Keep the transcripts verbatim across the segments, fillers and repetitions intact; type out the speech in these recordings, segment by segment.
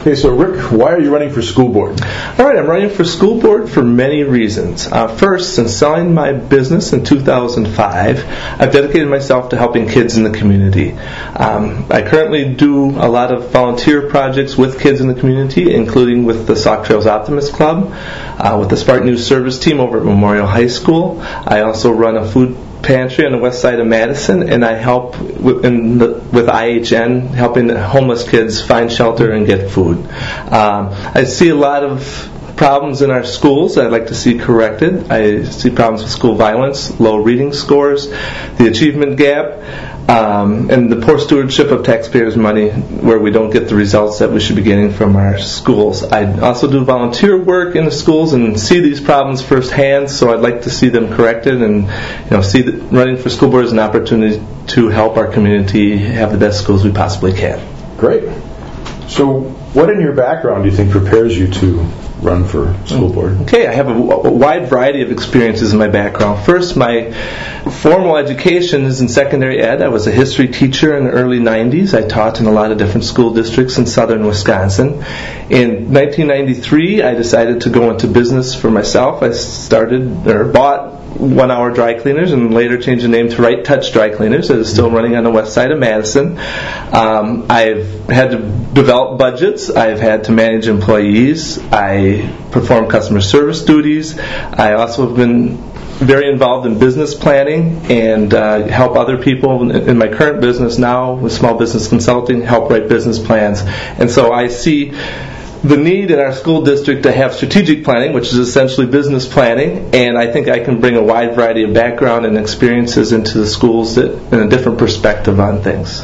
Okay, so Rick, why are you running for school board? All right, I'm running for school board for many reasons. Uh, first, since selling my business in two thousand five, I've dedicated myself to helping kids in the community. Um, I currently do a lot of volunteer projects with kids in the community, including with the Sauk Trails Optimist Club, uh, with the Spartan Youth Service Team over at Memorial High School. I also run a food pantry on the west side of Madison, and I help with, in the, with I H N, helping homeless kids find shelter and get food. Um, I see a lot of problems in our schools that I'd like to see corrected. I see problems with school violence, low reading scores, the achievement gap, um, and the poor stewardship of taxpayers' money where we don't get the results that we should be getting from our schools. I also do volunteer work in the schools and see these problems firsthand, so I'd like to see them corrected and you know see that running for school board as an opportunity to help our community have the best schools we possibly can. Great. So what in your background do you think prepares you to run for school board? Okay, I have a, a wide variety of experiences in my background. First, my formal education is in secondary ed. I was a history teacher in the early nineties. I taught in a lot of different school districts in southern Wisconsin. In nineteen ninety-three, I decided to go into business for myself. I started, or bought, One Hour Dry Cleaners, and later changed the name to Right Touch Dry Cleaners. It is still running on the west side of Madison. Um, I've had to develop budgets. I've had to manage employees. I perform customer service duties. I also have been very involved in business planning and uh, help other people in my current business now with small business consulting, help write business plans. And so I see the need in our school district to have strategic planning, which is essentially business planning, and I think I can bring a wide variety of background and experiences into the schools that, and a different perspective on things.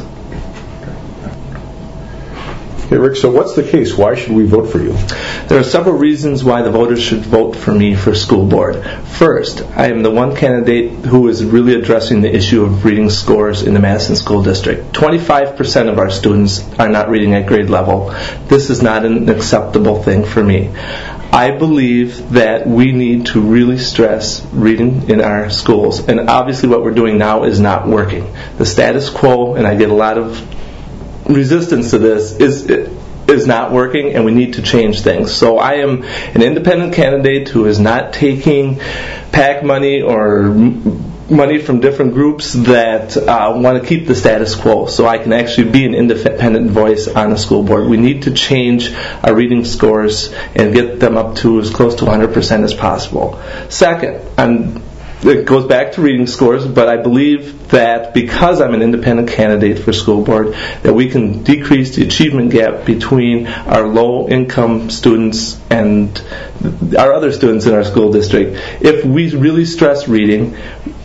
Okay, Rick, so what's the case? Why should we vote for you? There are several reasons why the voters should vote for me for school board. First, I am the one candidate who is really addressing the issue of reading scores in the Madison School District. twenty-five percent of our students are not reading at grade level. This is not an acceptable thing for me. I believe that we need to really stress reading in our schools. And obviously what we're doing now is not working. The status quo, and I get a lot of resistance to this, is is not working, and we need to change things. So I am an independent candidate who is not taking PAC money or money from different groups that uh, want to keep the status quo, so I can actually be an independent voice on the school board. We need to change our reading scores and get them up to as close to one hundred percent as possible. Second, I'm it goes back to reading scores, but I believe that because I'm an independent candidate for school board, that we can decrease the achievement gap between our low-income students and our other students in our school district. If we really stress reading,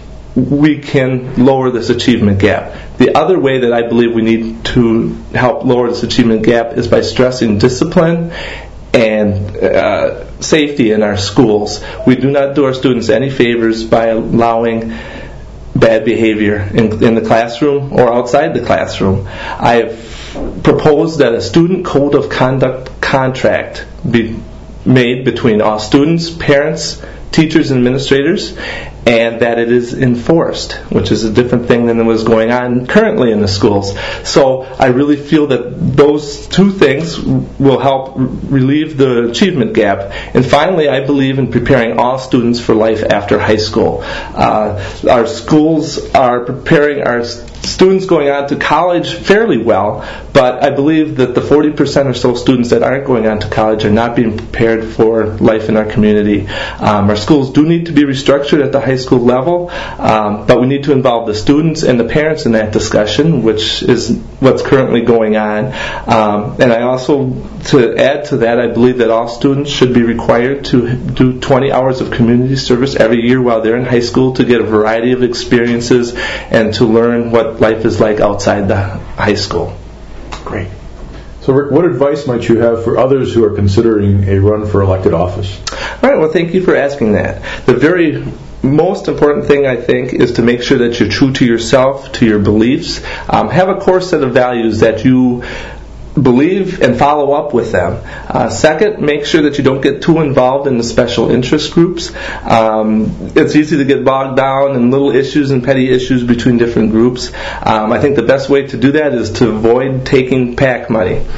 we can lower this achievement gap. The other way that I believe we need to help lower this achievement gap is by stressing discipline and uh, safety in our schools. We do not do our students any favors by allowing bad behavior in, in the classroom or outside the classroom. I have proposed that a student code of conduct contract be made between all students, parents, teachers, and administrators, and that it is enforced, which is a different thing than was going on currently in the schools. So I really feel that those two things will help relieve the achievement gap. And finally, I believe in preparing all students for life after high school. Uh, our schools are preparing our students going on to college fairly well, but I believe that the forty percent or so students that aren't going on to college are not being prepared for life in our community. Um, our schools do need to be restructured at the high school level, um, but we need to involve the students and the parents in that discussion, which is what's currently going on. Um, and I also, to add to that, I believe that all students should be required to do twenty hours of community service every year while they're in high school to get a variety of experiences and to learn what life is like outside the high school. Great. So Rick, what advice might you have for others who are considering a run for elected office? All right, well, thank you for asking that. The very most important thing, I think, is to make sure that you're true to yourself, to your beliefs. Um, have a core set of values that you believe and follow up with them. Uh, second, make sure that you don't get too involved in the special interest groups. Um, it's easy to get bogged down in little issues and petty issues between different groups. Um, I think the best way to do that is to avoid taking PAC money.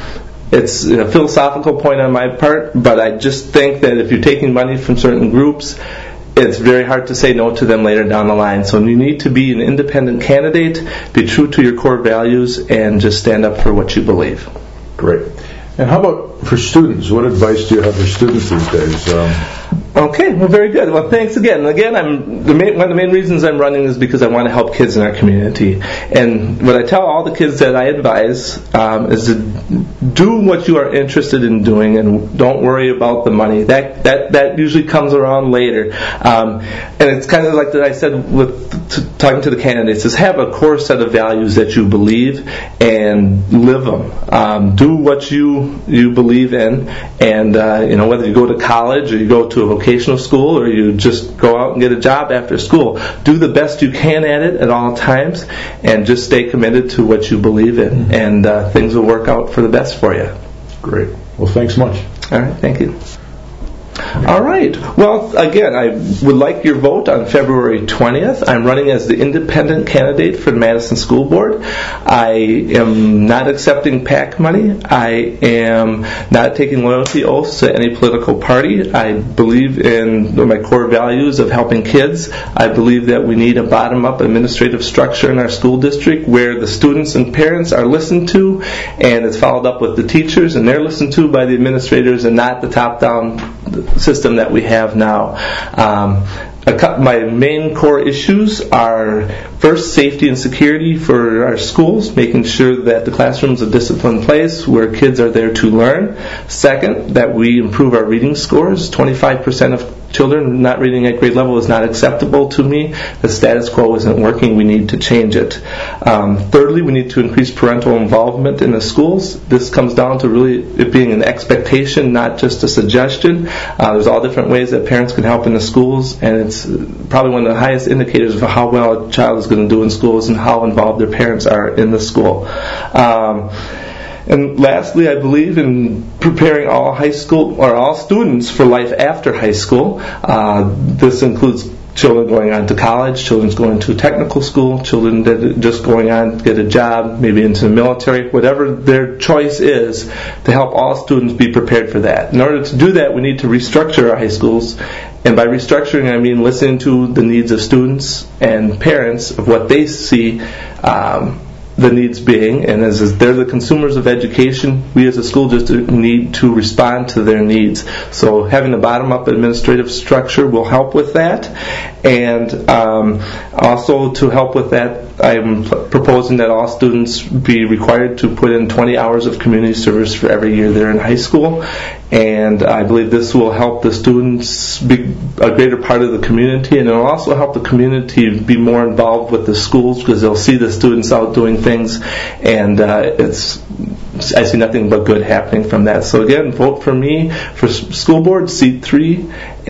it's a philosophical point on my part, but I just think that if you're taking money from certain groups, it's very hard to say no to them later down the line. So you need to be an independent candidate, be true to your core values, and just stand up for what you believe. Great. And how about for students? What advice do you have for students these days? Um, Okay, well, very good. Well, thanks again. Again, I'm the main, one of the main reasons I'm running is because I want to help kids in our community. And what I tell all the kids that I advise um, is to do what you are interested in doing, and don't worry about the money. That that that usually comes around later. Um, and it's kind of like that I said with t- talking to the candidates: is have a core set of values that you believe and live them. Um, do what you you believe in, and uh, you know, whether you go to college or you go to a vocational school or you just go out and get a job after school, do the best you can at it at all times, and just stay committed to what you believe in, mm-hmm. and uh, things will work out for the best for you. Great. Well, thanks much. All right, thank you. All right. Well, again, I would like your vote on February twentieth. I'm running as the independent candidate for the Madison School Board. I am not accepting PAC money. I am not taking loyalty oaths to any political party. I believe in my core values of helping kids. I believe that we need a bottom-up administrative structure in our school district where the students and parents are listened to, and it's followed up with the teachers, and they're listened to by the administrators, and not the top-down system that we have now. Um, a co- my main core issues are, first, safety and security for our schools, making sure that the classroom is a disciplined place where kids are there to learn. Second, that we improve our reading scores. twenty-five percent of children not reading at grade level is not acceptable to me. The status quo isn't working. We need to change it. Um, thirdly, we need to increase parental involvement in the schools. This comes down to really it being an expectation, not just a suggestion. Uh, there's all different ways that parents can help in the schools, and it's probably one of the highest indicators of how well a child is going to do in schools and how involved their parents are in the school. Um, And lastly, I believe in preparing all high school or all students for life after high school. Uh, this includes children going on to college, children going to technical school, children that are just going on to get a job, maybe into the military, whatever their choice is, to help all students be prepared for that. In order to do that, we need to restructure our high schools. And by restructuring, I mean listening to the needs of students and parents of what they see um, the needs being, and as, as they're the consumers of education, we as a school district need to respond to their needs. So having a bottom-up administrative structure will help with that, and um, also to help with that, I'm proposing that all students be required to put in twenty hours of community service for every year they're in high school, and I believe this will help the students be a greater part of the community, and it will also help the community be more involved with the schools because they'll see the students out doing things, and uh, it's I see nothing but good happening from that. So again, vote for me for school board, seat three.